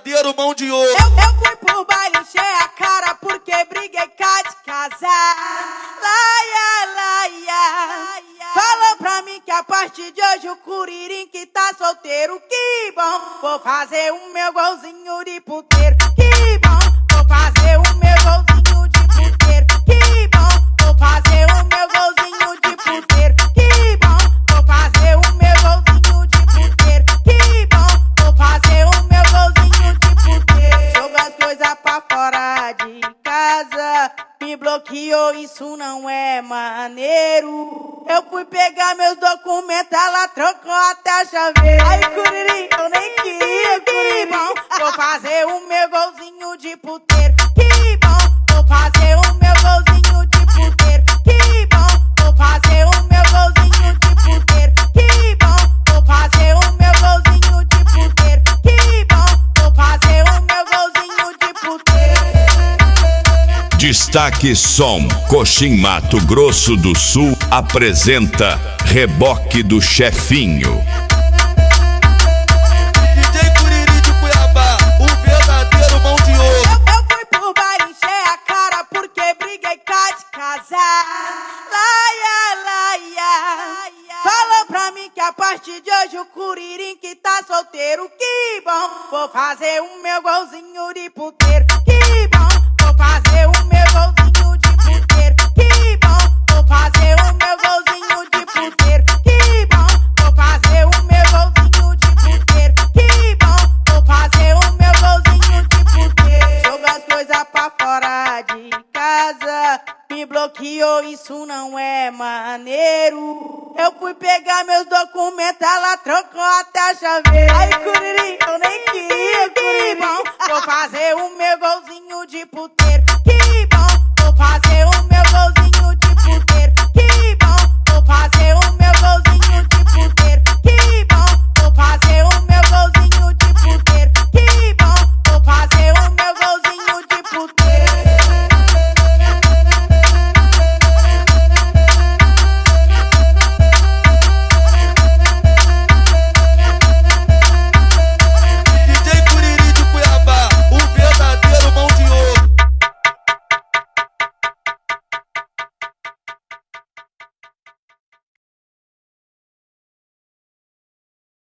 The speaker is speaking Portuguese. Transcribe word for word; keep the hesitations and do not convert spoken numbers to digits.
verdadeiro mão de ouro. Eu, eu fui pro baile, encher a cara porque briguei cá de casar. Laia, laia. Falou pra mim que a partir de hoje o Curirim que tá solteiro. Que bom, vou fazer o meu golzinho de puteiro. Que bom, vou fazer o meu golzinho de puteiro. Que bom, vou fazer o meu golzinho de puteiro. Que bom, vou fazer o meu golzinho de puteiro. Que bom, vou fazer o meu golzinho de puteiro. Joga as coisas pra fora de casa, me bloqueou, isso não é maneiro. Eu fui pegar meus documentos, ela trocou até a chaveira. Aí, Curirim, eu nem queria, que bom, vou fazer o meu golzinho de puteiro. Que bom, vou fazer o meu golzinho de puteiro. Que bom, vou fazer o meu golzinho de puteiro. Que bom, vou fazer o meu golzinho de puteiro. Que bom, vou fazer o meu golzinho de puteiro. Destaque Som Coxim Mato Grosso do Sul apresenta Reboque do Chefinho. D J Curirim de Cuiabá, o verdadeiro mão de ouro. Eu, eu fui pro baile, encher a cara porque briguei cá de casar. Laia, laia. Falou pra mim que a partir de hoje o Curirim que tá solteiro. Que bom, vou fazer o meu golzinho de puteiro. Que bom, vou fazer o meu golzinho de puteiro. Que bom, vou fazer o meu golzinho de puteiro. Que bom, vou fazer o meu golzinho de puteiro. Que bom, vou fazer o meu golzinho de puteiro. Joga as coisas pra fora de casa, me bloqueou, isso não é maneiro. Eu fui pegar meus documentos, ela trocou até a chaveira. Aí, Curirim, eu nem queria, que bom, vou fazer o meu golzinho de puteiro.